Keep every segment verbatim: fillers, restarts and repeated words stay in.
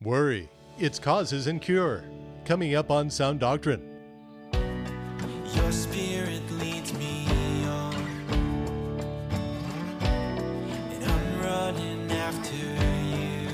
Worry, its causes and cure. Coming up on Sound Doctrine. Your spirit leads me on, and I'm running after you.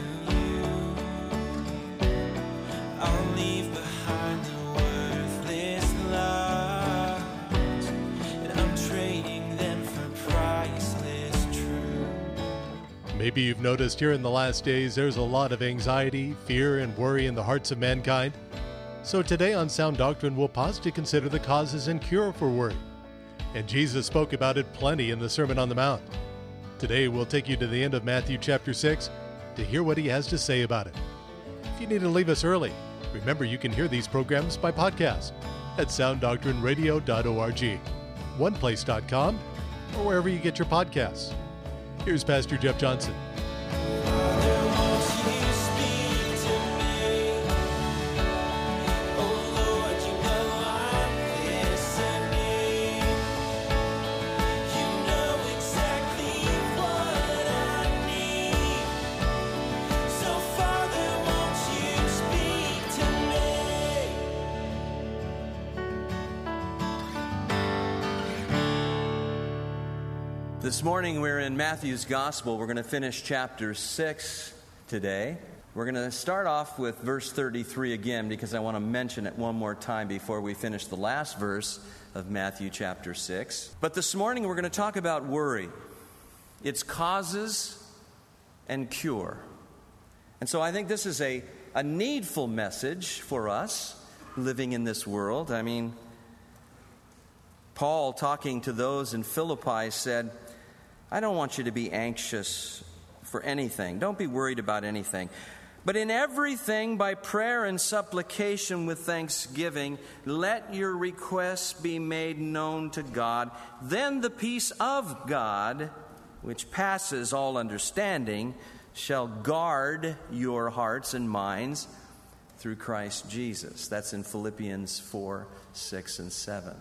I'll leave behind the worthless lies, and I'm trading them for priceless truth. Maybe you've noticed here in the last days there's a lot of anxiety, fear, and worry in the hearts of mankind. So today on Sound Doctrine, we'll pause to consider the causes and cure for worry. And Jesus spoke about it plenty in the Sermon on the Mount. Today, we'll take you to the end of Matthew chapter six to hear what he has to say about it. If you need to leave us early, remember you can hear these programs by podcast at sound doctrine radio dot org, one place dot com, or wherever you get your podcasts. Here's Pastor Jeff Johnson. This morning we're in Matthew's Gospel. We're going to finish chapter six today. We're going to start off with verse thirty-three again because I want to mention it one more time before we finish the last verse of Matthew chapter six. But this morning we're going to talk about worry, its causes and cure. And so I think this is a, a needful message for us living in this world. I mean, Paul, talking to those in Philippi, said, I don't want you to be anxious for anything. Don't be worried about anything. But in everything, by prayer and supplication with thanksgiving, let your requests be made known to God. Then the peace of God, which passes all understanding, shall guard your hearts and minds through Christ Jesus. That's in Philippians four, six, and seven.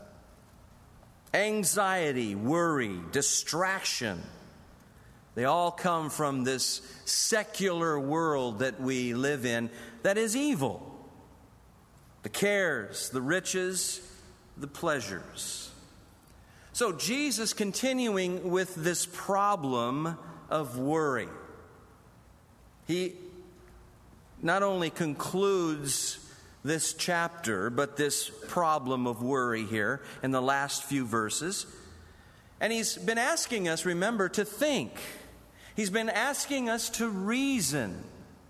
Anxiety, worry, distraction, they all come from this secular world that we live in that is evil. The cares, the riches, the pleasures. So Jesus, continuing with this problem of worry, he not only concludes this chapter, but this problem of worry here in the last few verses. And he's been asking us, remember, to think. He's been asking us to reason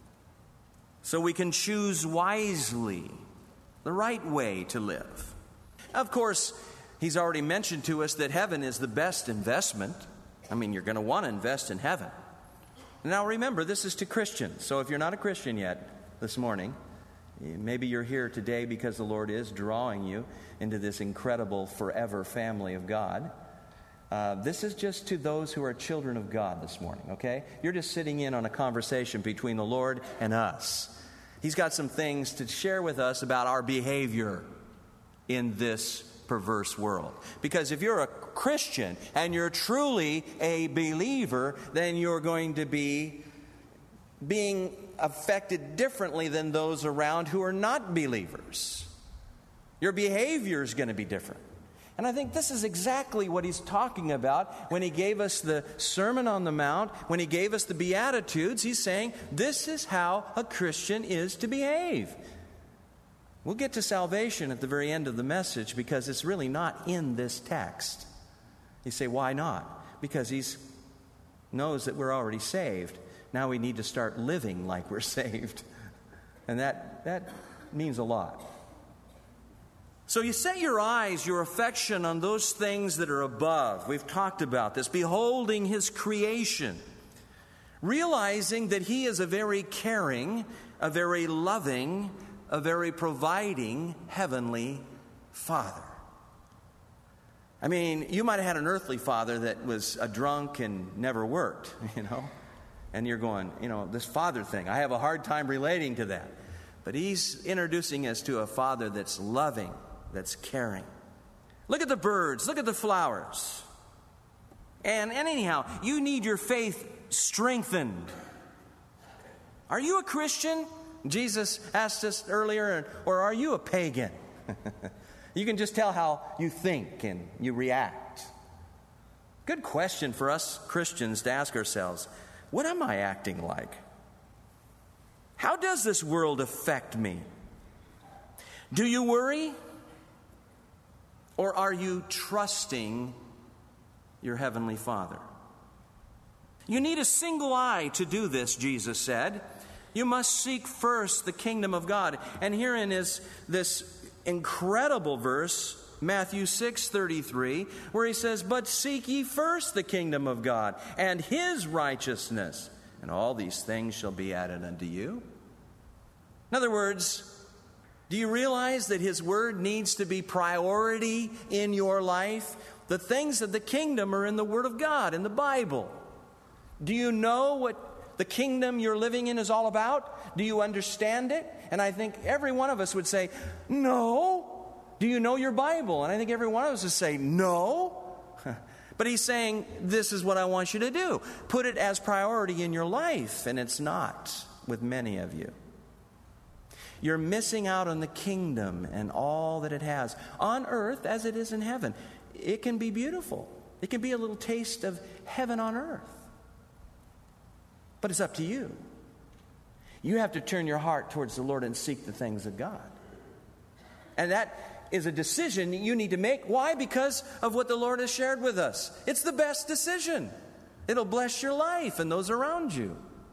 so we can choose wisely the right way to live. Of course, he's already mentioned to us that heaven is the best investment. I mean, you're going to want to invest in heaven. Now remember, this is to Christians. So if you're not a Christian yet this morning, maybe you're here today because the Lord is drawing you into this incredible forever family of God. Uh, this is just to those who are children of God this morning, okay? You're just sitting in on a conversation between the Lord and us. He's got some things to share with us about our behavior in this perverse world. Because if you're a Christian and you're truly a believer, then you're going to be being affected differently than those around who are not believers. Your behavior is going to be different. And I think this is exactly what he's talking about when he gave us the Sermon on the Mount, when he gave us the Beatitudes. He's saying this is how a Christian is to behave. We'll get to salvation at the very end of the message because it's really not in this text. You say, why not? Because he knows that we're already saved. Now we need to start living like we're saved. And that, that means a lot. So you set your eyes, your affection on those things that are above. We've talked about this. Beholding his creation. Realizing that he is a very caring, a very loving, a very providing heavenly Father. I mean, you might have had an earthly father that was a drunk and never worked, you know. And you're going, you know, this father thing, I have a hard time relating to that. But he's introducing us to a father that's loving, that's caring. Look at the birds, look at the flowers. And, and anyhow, you need your faith strengthened. Are you a Christian? Jesus asked us earlier, or are you a pagan? You can just tell how you think and you react. Good question for us Christians to ask ourselves. What am I acting like? How does this world affect me? Do you worry? Or are you trusting your Heavenly Father? You need a single eye to do this, Jesus said. You must seek first the kingdom of God. And herein is this incredible verse, Matthew six thirty-three, where he says, "But seek ye first the kingdom of God and his righteousness, and all these things shall be added unto you." In other words, do you realize that his word needs to be priority in your life? The things of the kingdom are in the Word of God, in the Bible. Do you know what the kingdom you're living in is all about? Do you understand it? And I think every one of us would say, no. Do you know your Bible? And I think every one of us would say, no. But he's saying, this is what I want you to do. Put it as priority in your life, and it's not with many of you. You're missing out on the kingdom and all that it has on earth as it is in heaven. It can be beautiful. It can be a little taste of heaven on earth. But it's up to you. You have to turn your heart towards the Lord and seek the things of God. And that is a decision you need to make. Why? Because of what the Lord has shared with us. It's the best decision. It'll bless your life and those around you.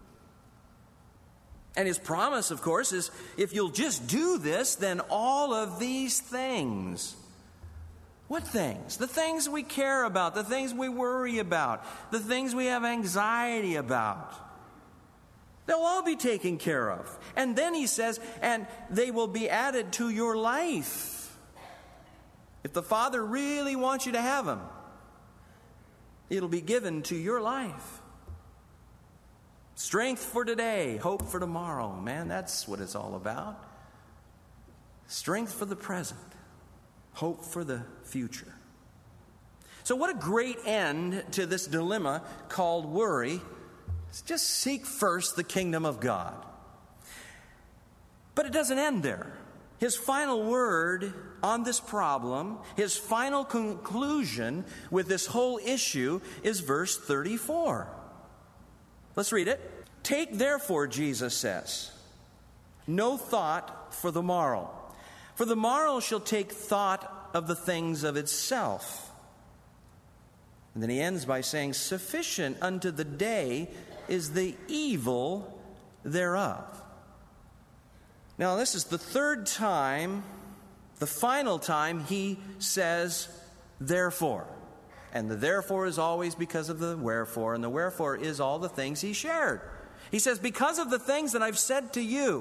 And his promise, of course, is if you'll just do this, then all of these things. What things? The things we care about, the things we worry about, the things we have anxiety about. They'll all be taken care of. And then he says, and they will be added to your life. If the Father really wants you to have them, it'll be given to your life. Strength for today, hope for tomorrow. Man, that's what it's all about. Strength for the present, hope for the future. So what a great end to this dilemma called worry. Just seek first the kingdom of God. But it doesn't end there. His final word on this problem, his final conclusion with this whole issue is verse thirty-four. Let's read it. Take therefore, Jesus says, no thought for the morrow. For the morrow shall take thought of the things of itself. And then he ends by saying, sufficient unto the day is the evil thereof. Now, this is the third time, the final time he says, therefore. And the therefore is always because of the wherefore, and the wherefore is all the things he shared. He says, because of the things that I've said to you,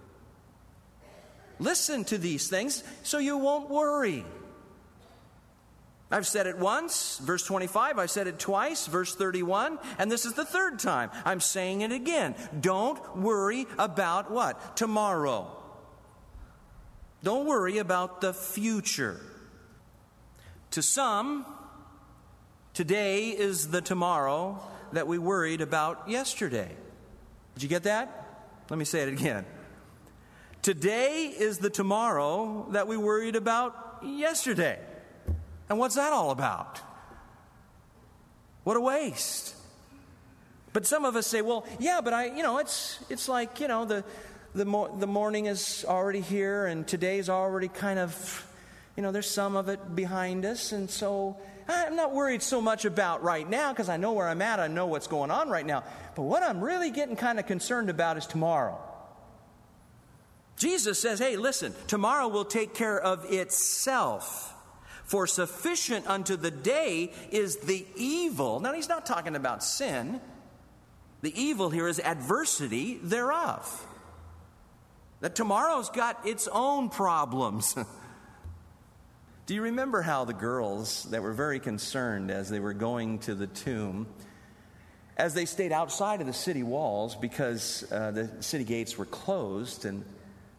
listen to these things so you won't worry. I've said it once, verse twenty-five. I've said it twice, verse thirty-one. And this is the third time. I'm saying it again. Don't worry about what? Tomorrow. Don't worry about the future. To some, today is the tomorrow that we worried about yesterday. Did you get that? Let me say it again. Today is the tomorrow that we worried about yesterday. And what's that all about? What a waste. But some of us say, well, yeah, but I, you know, it's it's like, you know, the the mo- the morning is already here and today's already kind of, you know, there's some of it behind us, and so I'm not worried so much about right now because I know where I'm at, I know what's going on right now. But what I'm really getting kind of concerned about is tomorrow. Jesus says, hey, listen, tomorrow will take care of itself. For sufficient unto the day is the evil. Now, he's not talking about sin. The evil here is adversity thereof. That tomorrow's got its own problems. Do you remember how the girls that were very concerned as they were going to the tomb, as they stayed outside of the city walls because uh, the city gates were closed, and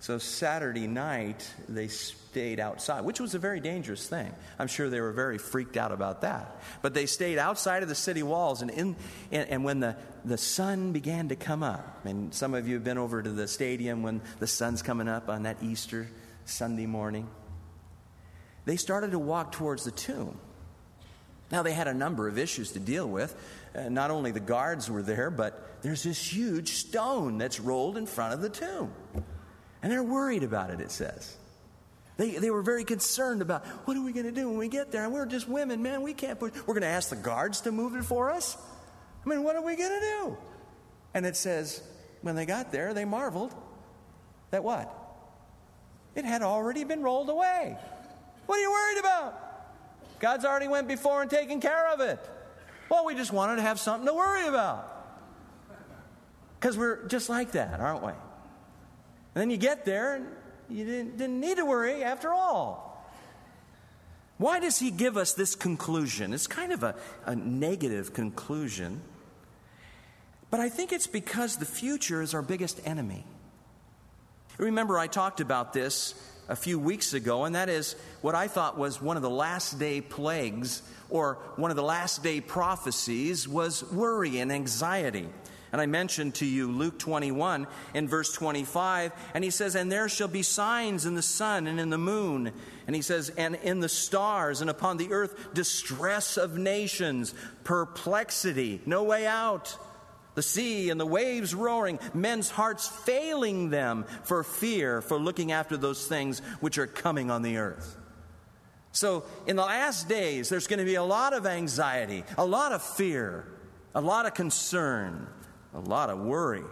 So Saturday night, they stayed outside, which was a very dangerous thing. I'm sure they were very freaked out about that. But they stayed outside of the city walls, and in, and, and when the, the sun began to come up, and some of you have been over to the stadium when the sun's coming up on that Easter Sunday morning, they started to walk towards the tomb. Now, they had a number of issues to deal with. Uh, not only the guards were there, but there's this huge stone that's rolled in front of the tomb. And they're worried about it, it says. They they were very concerned about, what are we going to do when we get there? And we're just women, man, we can't put, we're going to ask the guards to move it for us? I mean, what are we going to do? And it says, when they got there, they marveled that what? It had already been rolled away. What are you worried about? God's already went before and taken care of it. Well, we just wanted to have something to worry about. Because we're just like that, aren't we? And then you get there and you didn't, didn't need to worry after all. Why does he give us this conclusion? It's kind of a, a negative conclusion. But I think it's because the future is our biggest enemy. Remember, I talked about this a few weeks ago, and that is what I thought was one of the last day plagues, or one of the last day prophecies, was worry and anxiety. And I mentioned to you Luke twenty-one in verse twenty-five, and he says, and there shall be signs in the sun and in the moon. And he says, and in the stars, and upon the earth, distress of nations, perplexity, no way out. The sea and the waves roaring, men's hearts failing them for fear, for looking after those things which are coming on the earth. So in the last days, there's going to be a lot of anxiety, a lot of fear, a lot of concern, a lot of worry.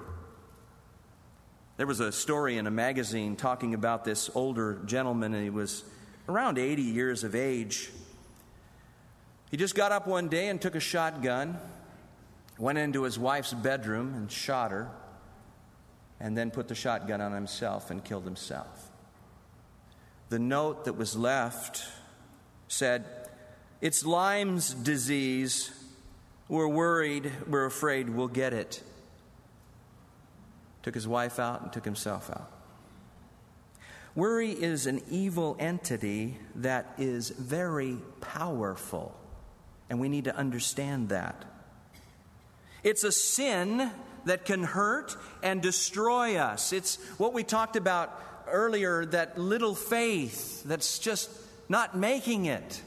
There was a story in a magazine talking about this older gentleman, and he was around eighty years of age. He just got up one day and took a shotgun, went into his wife's bedroom and shot her, and then put the shotgun on himself and killed himself. The note that was left said, it's Lyme's disease. We're worried, we're afraid we'll get it. Took his wife out and took himself out. Worry is an evil entity that is very powerful, and we need to understand that. It's a sin that can hurt and destroy us. It's what we talked about earlier, that little faith that's just not making it.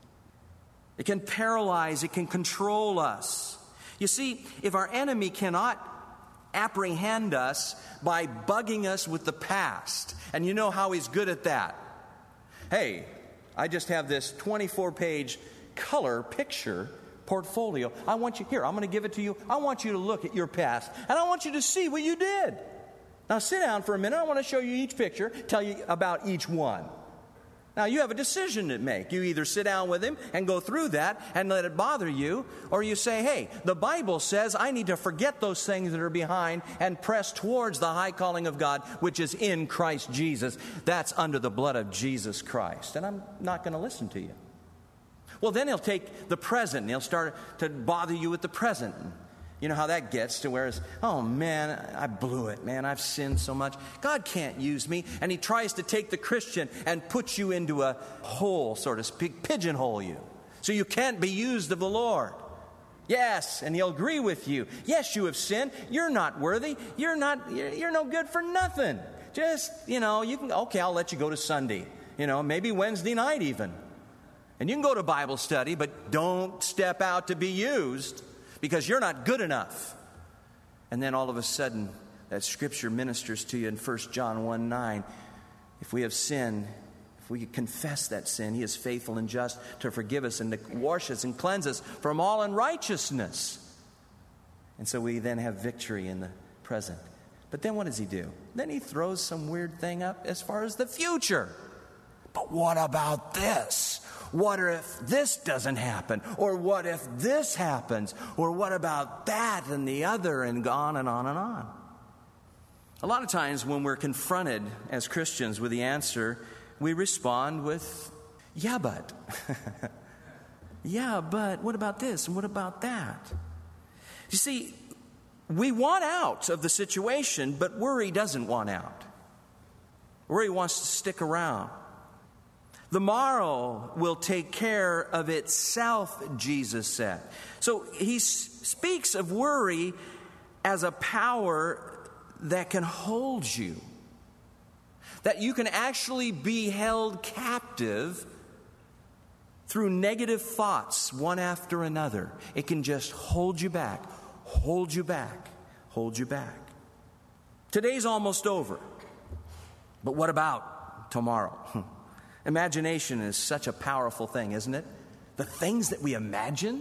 It can paralyze, it can control us. You see, if our enemy cannot apprehend us by bugging us with the past, and you know how he's good at that. Hey, I just have this twenty-four page color picture portfolio. I want you, here, I'm going to give it to you. I want you to look at your past, and I want you to see what you did. Now sit down for a minute. I want to show you each picture, tell you about each one. Now you have a decision to make. You either sit down with him and go through that and let it bother you, or you say, hey, the Bible says I need to forget those things that are behind and press towards the high calling of God, which is in Christ Jesus. That's under the blood of Jesus Christ. And I'm not going to listen to you. Well, then he'll take the present and he'll start to bother you with the present. You know how that gets to where it's, oh man, I blew it, man. I've sinned so much. God can't use me. And he tries to take the Christian and put you into a hole, so to speak, pigeonhole you. So you can't be used of the Lord. Yes, and he'll agree with you. Yes, you have sinned. You're not worthy. You're not, you're, you're no good for nothing. Just, you know, you can, okay, I'll let you go to Sunday. You know, maybe Wednesday night even. And you can go to Bible study, but don't step out to be used because you're not good enough. And then all of a sudden, that scripture ministers to you in First John one nine. If we have sinned, if we confess that sin, he is faithful and just to forgive us and to wash us and cleanse us from all unrighteousness. And so we then have victory in the present. But then what does he do? Then he throws some weird thing up as far as the future. But what about this? What if this doesn't happen? Or what if this happens? Or what about that and the other, and on and on and on? A lot of times when we're confronted as Christians with the answer, we respond with, yeah, but. Yeah, but what about this and what about that? You see, we want out of the situation, but worry doesn't want out. Worry wants to stick around. The morrow will take care of itself, Jesus said. So he s- speaks of worry as a power that can hold you. That you can actually be held captive through negative thoughts, one after another. It can just hold you back, hold you back, hold you back. Today's almost over. But what about tomorrow? Imagination is such a powerful thing, isn't it? The things that we imagine.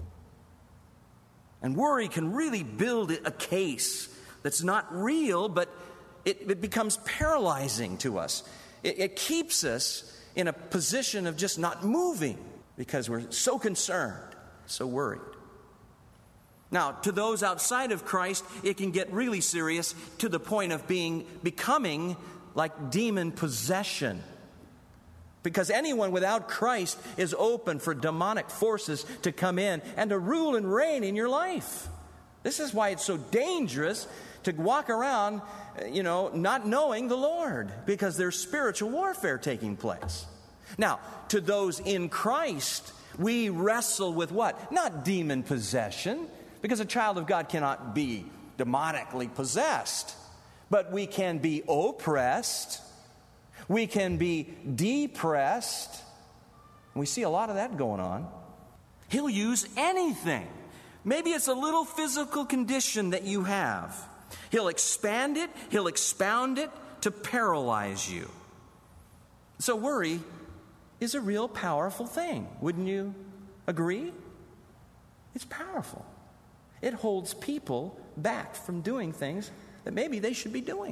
And worry can really build a case that's not real, but it, it becomes paralyzing to us. It, it keeps us in a position of just not moving because we're so concerned, so worried. Now, to those outside of Christ, it can get really serious to the point of being becoming like demon possession. Because anyone without Christ is open for demonic forces to come in and to rule and reign in your life. This is why it's so dangerous to walk around, you know, not knowing the Lord, because there's spiritual warfare taking place. Now, to those in Christ, we wrestle with what? Not demon possession, because a child of God cannot be demonically possessed. But we can be oppressed. We can be depressed. We see a lot of that going on. He'll use anything. Maybe it's a little physical condition that you have. He'll expand it, he'll expound it to paralyze you. So worry is a real powerful thing. Wouldn't you agree? It's powerful. It holds people back from doing things that maybe they should be doing.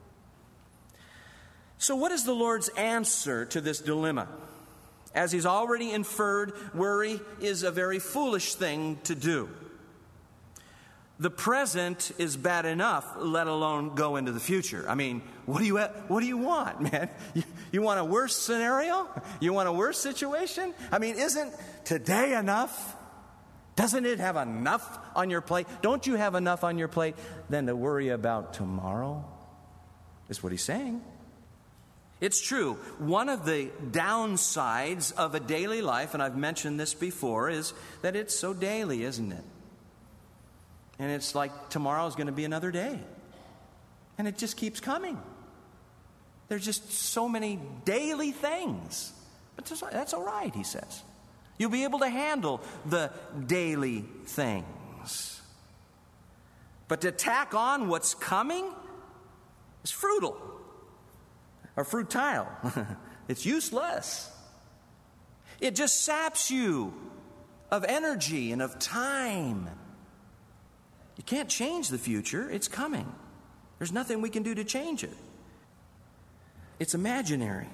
So what is the Lord's answer to this dilemma? As he's already inferred, worry is a very foolish thing to do. The present is bad enough, let alone go into the future. I mean, what do you what do you want, man? You, you want a worse scenario? You want a worse situation? I mean, isn't today enough? Doesn't it have enough on your plate? Don't you have enough on your plate than to worry about tomorrow? Is what he's saying. It's true. One of the downsides of a daily life, and I've mentioned this before, is that it's so daily, isn't it? And it's like tomorrow's going to be another day. And it just keeps coming. There's just so many daily things. But that's all right, he says. You'll be able to handle the daily things. But to tack on what's coming is futile. Or futile. It's useless. It just saps you of energy and of time. You can't change the future. It's coming. There's nothing we can do to change it. It's imaginary.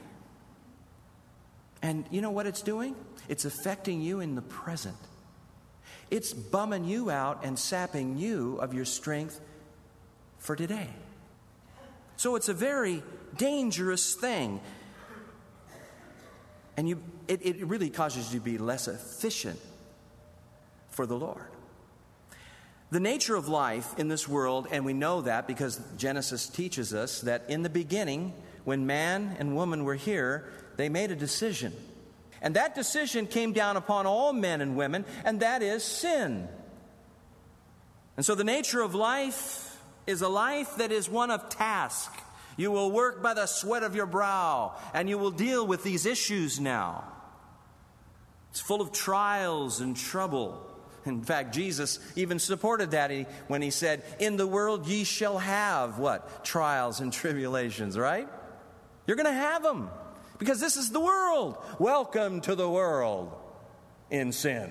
And you know what it's doing? It's affecting you in the present. It's bumming you out and sapping you of your strength for today. So it's a very dangerous thing. And you, it, it really causes you to be less efficient for the Lord. The nature of life in this world, and we know that because Genesis teaches us that in the beginning, when man and woman were here, they made a decision. And that decision came down upon all men and women, and that is sin. And so the nature of life is a life that is one of task. You will work by the sweat of your brow, and you will deal with these issues now. It's full of trials and trouble. In fact, Jesus even supported that when he said, in the world ye shall have what? Trials and tribulations, right? You're going to have them because this is the world. Welcome to the world in sin.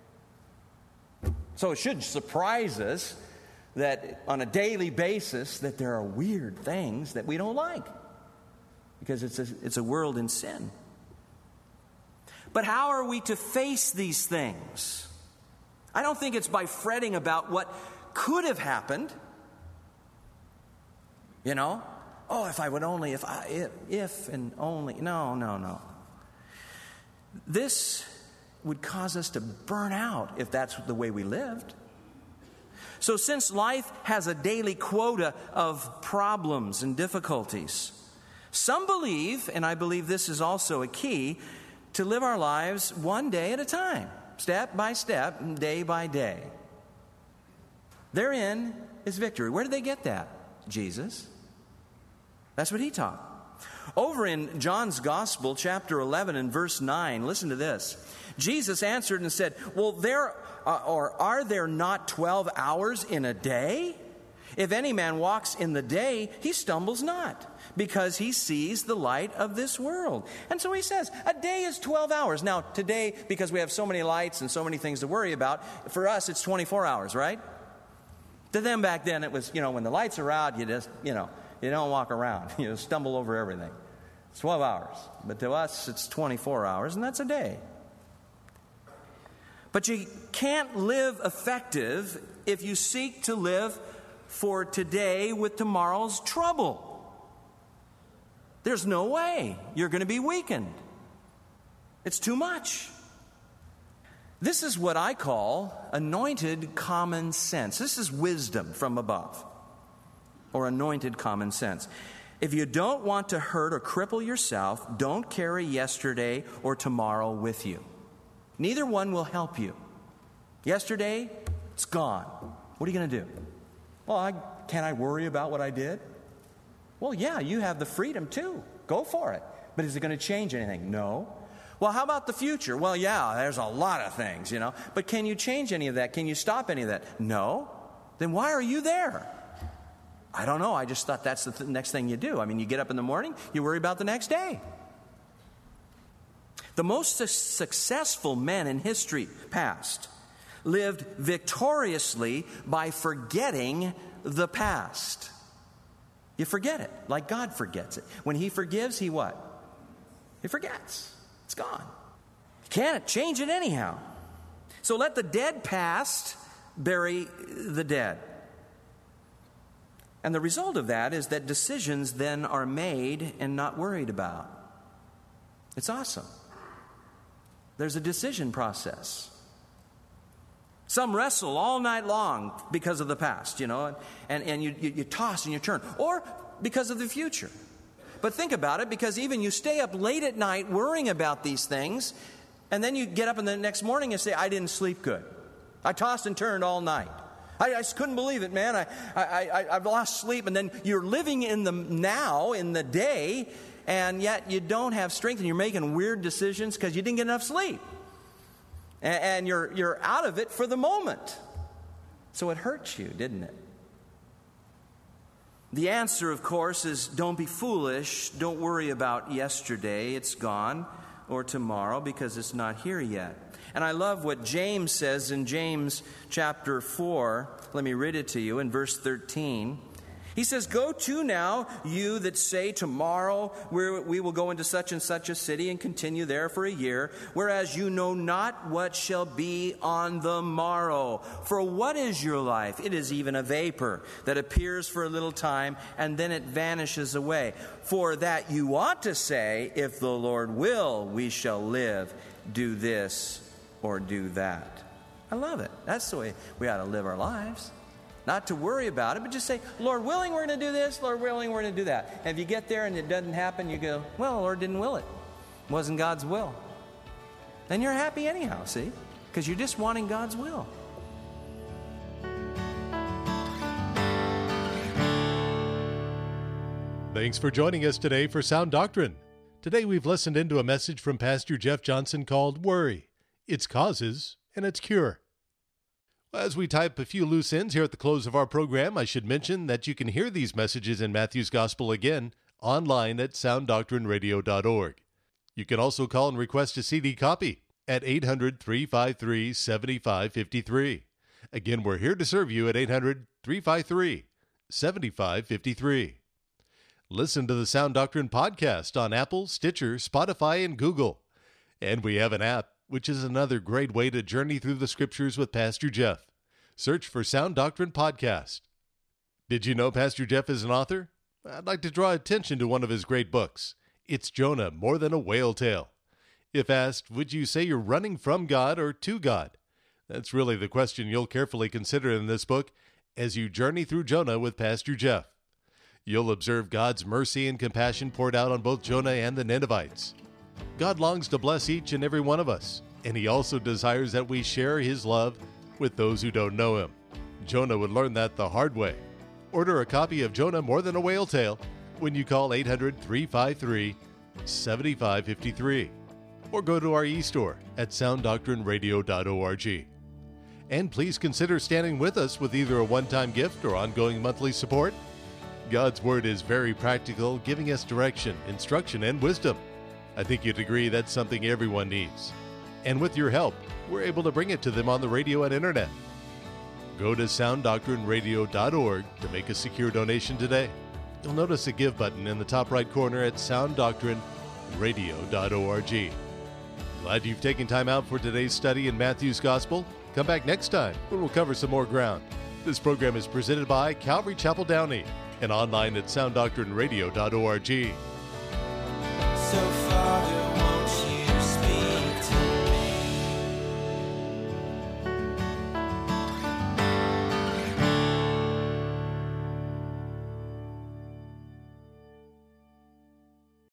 So it shouldn't surprise us that on a daily basis that there are weird things that we don't like because it's a, it's a world in sin. But how are we to face these things? I don't think it's by fretting about what could have happened. You know? Oh, if I would only, if I, if, if and only. No, no, no. This would cause us to burn out if that's the way we lived. So since life has a daily quota of problems and difficulties, Some believe, and I believe this is also a key, to live our lives one day at a time, step by step, day by day. Therein is victory. Where did they get that? Jesus. That's what he taught. Over in John's Gospel, chapter eleven and verse nine, listen to this. Jesus answered and said, well, there uh, or are there not twelve hours in a day? If any man walks in the day, he stumbles not, because he sees the light of this world. And so he says, a day is twelve hours. Now, today, because we have so many lights and so many things to worry about, for us, it's twenty-four hours, right? To them back then, it was, you know, when the lights are out, you just, you know, you don't walk around. You stumble over everything. It's twelve hours. But to us, it's twenty-four hours, and that's a day. But you can't live effective if you seek to live for today with tomorrow's trouble. There's no way. You're going to be weakened. It's too much. This is what I call anointed common sense. This is wisdom from above, or anointed common sense. If you don't want to hurt or cripple yourself, don't carry yesterday or tomorrow with you. Neither one will help you. Yesterday, it's gone. What are you going to do? Well, I, can't I worry about what I did? Well, yeah, you have the freedom too. Go for it. But is it going to change anything? No. Well, how about the future? Well, yeah, there's a lot of things, you know. But can you change any of that? Can you stop any of that? No. Then why are you there? I don't know. I just thought that's the th- next thing you do. I mean, you get up in the morning, you worry about the next day. The most su- successful men in history past lived victoriously by forgetting the past. You forget it, like God forgets it. When He forgives, He what? He forgets. It's gone. You can't change it anyhow. So let the dead past bury the dead. And the result of that is that decisions then are made and not worried about. It's awesome. There's a decision process. Some wrestle all night long because of the past, you know, and, and you, you, you toss and you turn, or because of the future. But think about it, because even you stay up late at night worrying about these things, and then you get up in the next morning and say, I didn't sleep good. I tossed and turned all night. I, I just couldn't believe it, man. I, I, I, I've lost sleep. And then you're living in the now, in the day, and yet you don't have strength, and you're making weird decisions because you didn't get enough sleep. And, and you're, you're out of it for the moment. So it hurts you, didn't it? The answer, of course, is don't be foolish. Don't worry about yesterday. It's gone. Or tomorrow, because it's not here yet. And I love what James says in James chapter four. Let me read it to you in verse thirteen. He says, go to now, you that say tomorrow we will go into such and such a city and continue there for a year, whereas you know not what shall be on the morrow. For what is your life? It is even a vapor that appears for a little time and then it vanishes away. For that you ought to say, if the Lord will, we shall live, do this or do that. I love it. That's the way we ought to live our lives. Not to worry about it, but just say, Lord willing, we're going to do this. Lord willing, we're going to do that. And if you get there and it doesn't happen, you go, well, the Lord didn't will it. It wasn't God's will. Then you're happy anyhow, see? Because you're just wanting God's will. Thanks for joining us today for Sound Doctrine. Today we've listened into a message from Pastor Jeff Johnson called Worry, Its Causes and Its Cure. As we type a few loose ends here at the close of our program, I should mention that you can hear these messages in Matthew's Gospel again online at sound doctrine radio dot org. You can also call and request a C D copy at eight hundred, three five three, seven five five three. Again, we're here to serve you at eight hundred, three five three, seven five five three. Listen to the Sound Doctrine podcast on Apple, Stitcher, Spotify, and Google. And we have an app, which is another great way to journey through the Scriptures with Pastor Jeff. Search for Sound Doctrine Podcast. Did you know Pastor Jeff is an author? I'd like to draw attention to one of his great books. It's Jonah, More Than a Whale Tale. If asked, would you say you're running from God or to God? That's really the question you'll carefully consider in this book as you journey through Jonah with Pastor Jeff. You'll observe God's mercy and compassion poured out on both Jonah and the Ninevites. God longs to bless each and every one of us, and He also desires that we share His love with those who don't know Him. Jonah would learn that the hard way. Order a copy of Jonah More Than a Whale Tale when you call eight hundred, three five three, seven five five three or go to our e-store at sound doctrine radio dot org. And please consider standing with us with either a one-time gift or ongoing monthly support. God's Word is very practical, giving us direction, instruction, and wisdom. I think you'd agree that's something everyone needs. And with your help, we're able to bring it to them on the radio and internet. Go to sound doctrine radio dot org to make a secure donation today. You'll notice a Give button in the top right corner at sound doctrine radio dot org. Glad you've taken time out for today's study in Matthew's Gospel. Come back next time when we'll cover some more ground. This program is presented by Calvary Chapel Downey and online at sound doctrine radio dot org.